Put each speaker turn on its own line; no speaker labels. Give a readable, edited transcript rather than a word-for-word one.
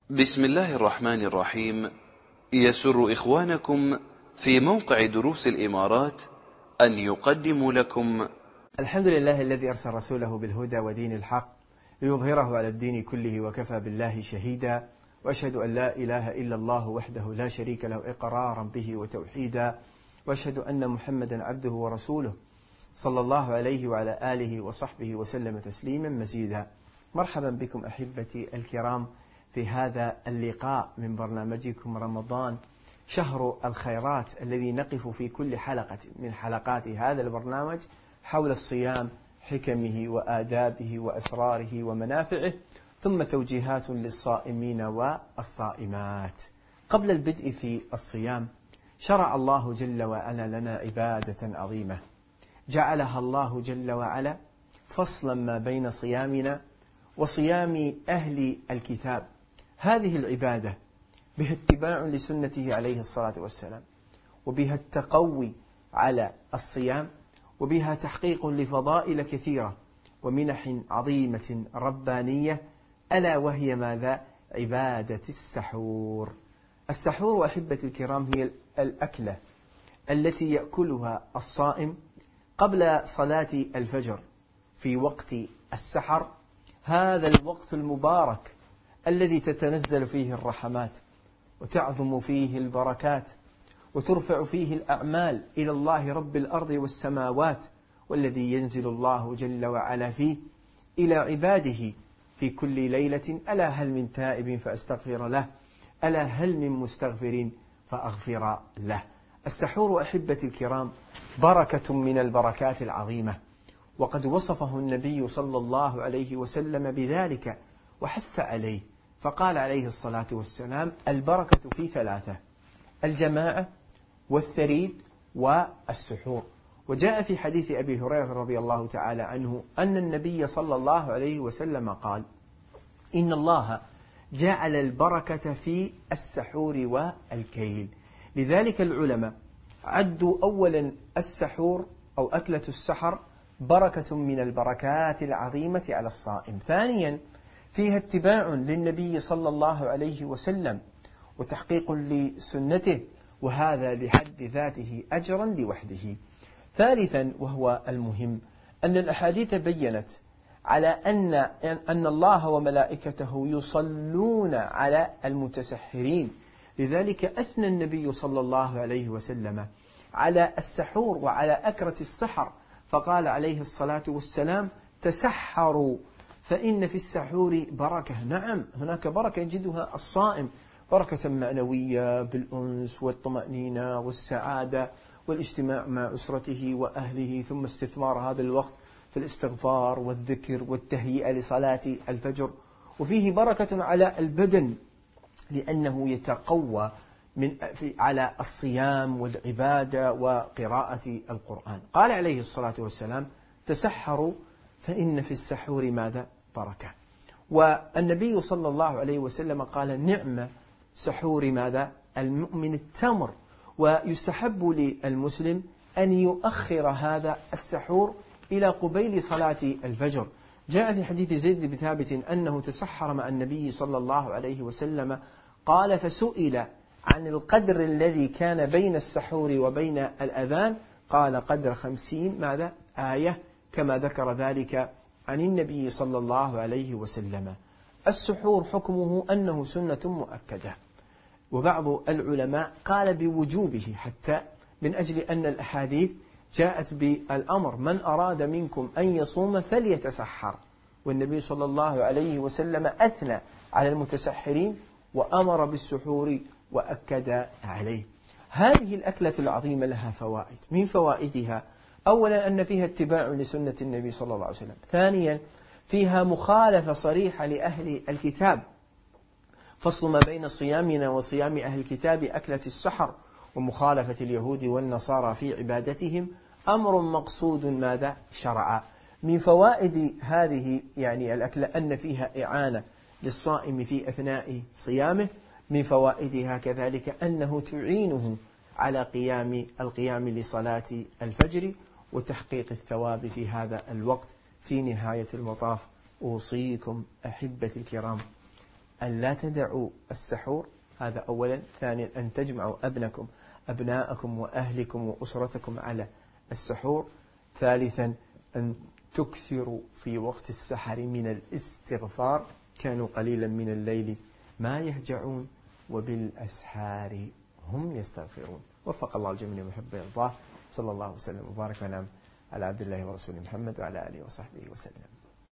بسم الله الرحمن الرحيم. يسر إخوانكم في موقع دروس الإمارات أن يقدموا لكم
الحمد لله الذي أرسل رسوله بالهدى ودين الحق ليظهره على الدين كله وكفى بالله شهيدا، وأشهد أن لا إله إلا الله وحده لا شريك له إقرارا به وتوحيدا، وأشهد أن محمدا عبده ورسوله صلى الله عليه وعلى آله وصحبه وسلم تسليما مزيدا. مرحبا بكم أحبتي الكرام في هذا اللقاء من برنامجكم رمضان شهر الخيرات، الذي نقف في كل حلقة من حلقات هذا البرنامج حول الصيام، حكمه وآدابه وأسراره ومنافعه، ثم توجيهات للصائمين والصائمات. قبل البدء في الصيام شرع الله جل وعلا لنا عبادة عظيمة جعلها الله جل وعلا فصلا ما بين صيامنا وصيام أهل الكتاب. هذه العبادة بها اتباع لسنته عليه الصلاة والسلام، وبها التقوي على الصيام، وبها تحقيق لفضائل كثيرة ومنح عظيمة ربانية، ألا وهي ماذا؟ عبادة السحور. السحور أحبة الكرام هي الأكلة التي يأكلها الصائم قبل صلاة الفجر في وقت السحر، هذا الوقت المبارك الذي تتنزل فيه الرحمات وتعظم فيه البركات وترفع فيه الأعمال إلى الله رب الأرض والسماوات، والذي ينزل الله جل وعلا فيه إلى عباده في كل ليلة. ألا هل من تائب فأستغفر له، ألا هل من مستغفر فأغفر له. السحور أحبة الكرام بركة من البركات العظيمة، وقد وصفه النبي صلى الله عليه وسلم بذلك وحث عليه، فقال عليه الصلاة والسلام: البركة في ثلاثة: الجماعة والثريد والسحور. وجاء في حديث أبي هريرة رضي الله تعالى عنه أن النبي صلى الله عليه وسلم قال: إن الله جعل البركة في السحور والكيل. لذلك العلماء عدوا أولا السحور أو أكلة السحر بركة من البركات العظيمة على الصائم. ثانيا فيها اتباع للنبي صلى الله عليه وسلم وتحقيق لسنته، وهذا لحد ذاته أجرا لوحده. ثالثا وهو المهم أن الأحاديث بيّنت على أن الله وملائكته يصلون على المتسحرين، لذلك أثنى النبي صلى الله عليه وسلم على السحور وعلى أكلة السحر، فقال عليه الصلاة والسلام: تسحروا فإن في السحور بركة. نعم، هناك بركة يجدها الصائم، بركة معنوية بالأنس والطمأنينة والسعادة والاجتماع مع أسرته وأهله، ثم استثمار هذا الوقت في الاستغفار والذكر والتهيئة لصلاة الفجر. وفيه بركة على البدن لأنه يتقوى على الصيام والعبادة وقراءة القرآن. قال عليه الصلاة والسلام: تسحروا فإن في السحور ماذا؟ بركة. والنبي صلى الله عليه وسلم قال: نعم سحور ماذا؟ المؤمن التمر. ويستحب للمسلم أن يؤخر هذا السحور إلى قبيل صلاة الفجر. جاء في حديث زيد بن ثابت أنه تسحر مع النبي صلى الله عليه وسلم، قال: فسئل عن القدر الذي كان بين السحور وبين الأذان، قال: قدر 50 ماذا؟ آية، كما ذكر ذلك عن النبي صلى الله عليه وسلم. السحور حكمه أنه سنة مؤكدة، وبعض العلماء قال بوجوبه حتى من أجل أن الأحاديث جاءت بالأمر: من أراد منكم أن يصوم فليتسحر. والنبي صلى الله عليه وسلم أثنى على المتسحرين وأمر بالسحور وأكد عليه. هذه الأكلة العظيمة لها فوائد. من فوائدها: أولا أن فيها اتباع لسنة النبي صلى الله عليه وسلم. ثانيا فيها مخالفة صريحة لأهل الكتاب، فصل ما بين صيامنا وصيام أهل الكتاب أكلة السحر، ومخالفة اليهود والنصارى في عبادتهم أمر مقصود ماذا؟ شرعا. من فوائد هذه الأكلة أن فيها إعانة للصائم في أثناء صيامه. من فوائدها كذلك أنه تعينه على القيام لصلاة الفجر وتحقيق الثواب في هذا الوقت. في نهاية المطاف أوصيكم أحبتي الكرام أن لا تدعوا السحور، هذا أولا. ثانيا أن تجمعوا أبناءكم وأهلكم وأسرتكم على السحور. ثالثا أن تكثروا في وقت السحر من الاستغفار، كانوا قليلا من الليل ما يهجعون وبالأسحار هم يستغفرون. وفق الله الجميع محب يرضاه. صلى الله وسلم وبارك ونعم على عبد الله ورسوله محمد وعلى آله وصحبه وسلم.